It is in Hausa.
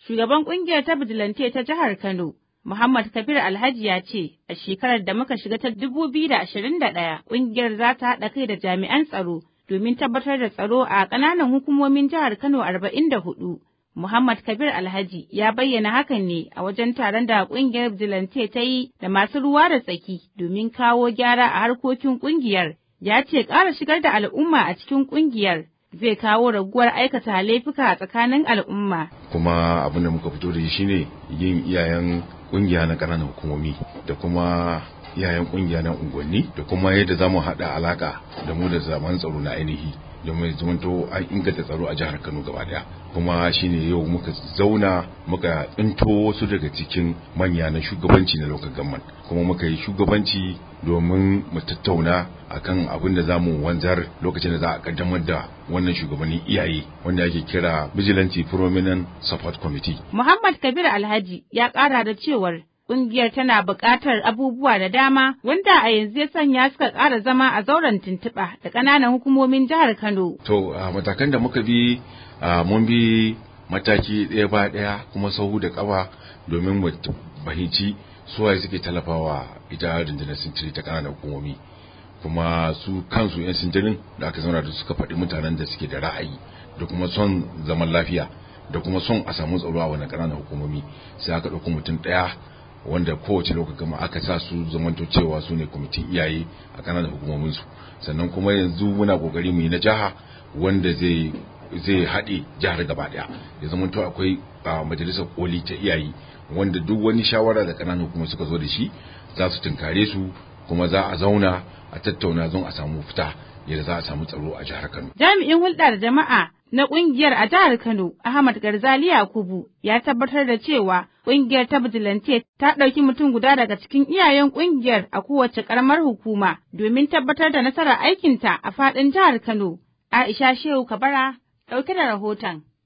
Shugaban ƙungiyar ta Bijilante ta jihar Kano, Muhammad Kabir Alhaji ya ce, a shekarar da muka shiga ta 2021, ƙungiyar za ta haɗa kai da jami'an tsaro domin tabbatar da tsaro a ƙananan hukumomin jihar Kano 44. Muhammad Kabir Alhaji ya bayyana hakan ne a wajen taron da ƙungiyar Bijilante ta yi da masu ruwa da tsaki domin kawo gyara a harkokin ƙungiyar. Ya ce ƙara shigar da al'umma a cikin ƙungiyar zai kawo raguwar aikata laifuka a tsakanin al'umma. Kuma abin da muka fito da shi shine yin iyayen kungiya na ƙananan hukumomi da kuma iyayen kungiya na unguwanni da kuma yadda za mu haɗa alaka da mu da zaman tsaro na ainihi domin zamanto an inganta tsaro a jihar Kano gaba daya. Kuma shine yau muka zauna muka tsinto wasu daga cikin manya na shugabanci na local government, kuma muka yi shugabanci domin mu tattauna akan abin da zamu wanzar lokacin da za a kaddamar da wannan shugabannin iyaye wanda ake kira Vigilante Prominent Support Committee. Muhammad Kabir Alhaji ya ƙara da cewar ƙungiyar tana buƙatar abubuwa da dama wanda a yanzu ya sanya suka ƙara zama a zauren tuntuɓa da ƙananan hukumomin jihar Kano. To matakan da muka bi mun bi mataki ɗaya ba ɗaya kuma sahu da ƙafa domin mu fahimci suwaye suke tallafawa ita rundunar sintiri ta ƙananan hukumomi, kuma su kansu 'yan sintirin da aka zauna da suka faɗi mutanen da suke da ra'ayi da kuma son zaman lafiya da kuma son a samu tsaro a wannan ƙananan hukumomi, sai aka ɗauki mutum ɗaya wanda kowace lokacin gama aka sa su zamanto cewa su ne kwamitin iyaye a ƙananan hukumominsu. Sannan kuma yanzu muna ƙoƙari mu yi na jiha wanda zai haɗe jihar gaba ɗaya, ya zamanto akwai majalisar koli ta iyaye wanda duk wani shawara da ƙananan hukumomi suka zo da shi za su tunkare su, kuma za a zauna a tattauna zon a samu fita yadda za a samu tsaro a jihar Kano. Jami'in hulɗar jama'a na ƙungiyar a jihar Kano, Ahmad Garzali Yakubu, ya tabbatar da cewa ƙungiyar ta Bijilante ta ɗauki mutum guda daga cikin iyayen ƙungiyar a kowace ƙaramar hukuma domin tabbatar da nasarar aikinta a faɗin jihar Kano. Aisha Shehu Kabara, ɗauke da rahoton.